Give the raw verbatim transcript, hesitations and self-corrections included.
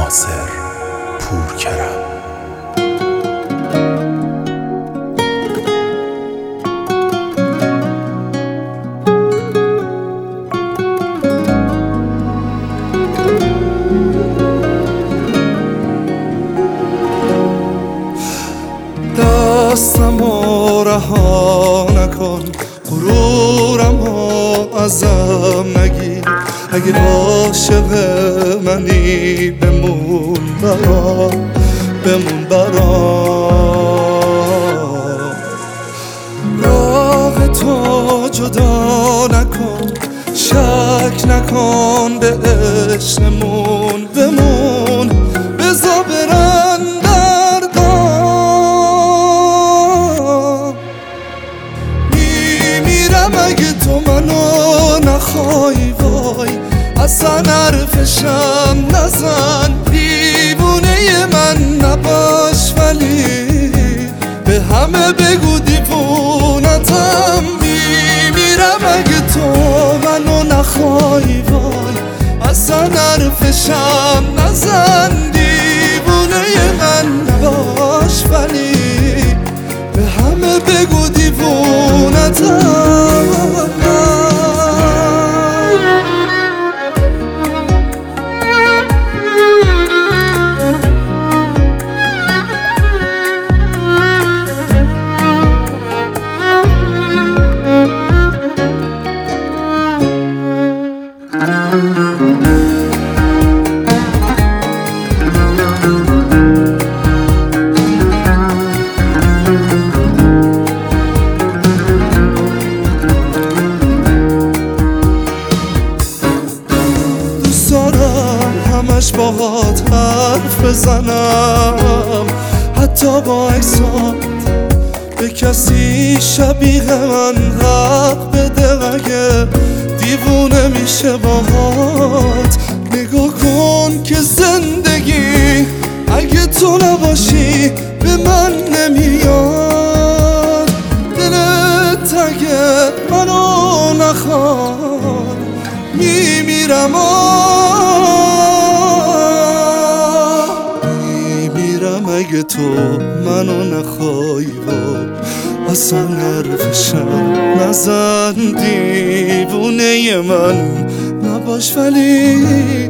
ناصر پورکرم. دستمو رها نکن، غرورمو ازم نگیر. اگه عاشق منی بمون برام، بمون برام. راه تو جدا نکن، شک نکن به عشقمون. بمون بذار برن دردام. میمیرم اگه تو منو نخوای، وای اصلا حرفشم نزن. دیوونه من نباش ولی به همه بگو دیوونتم. میمیرم اگه تو منو نخوای، وای اصلا حرفشم نزن. دیوونه من نباش ولی به همه بگو دیوونتم. همش باهات حرف بزنم، حتی با عکسات به کسی شبیه من حق بده. اگه دیوونه میشه باهات، نگاه کن که زندگی اگه تو نباشی به من نمیاد. دلت اگه منو نخواد میمیرم. اگه تو منو نخوای، وای اصلا حرفشم نزن. دیوونه من نباش ولی